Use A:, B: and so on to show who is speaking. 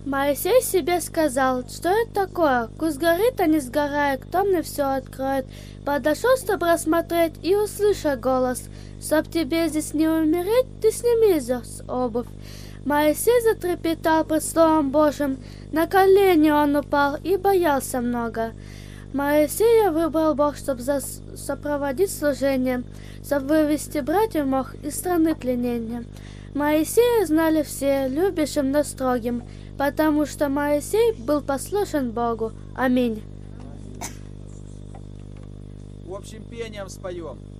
A: Моисей себе сказал, что это такое, куст горит, а не сгорает, кто мне все откроет. Подошел, чтобы рассмотреть, и услышал голос: чтоб тебе здесь не умереть, ты сними здесь обувь. Моисей затрепетал пред Словом Божьим, на колени он упал и боялся много. Моисея выбрал Бог, чтобы сопроводить служение, чтобы вывести братьев мог из страны пленения. Моисея знали все, любящим, но строгим, потому что Моисей был послушен Богу. Аминь.
B: Общим пением споем.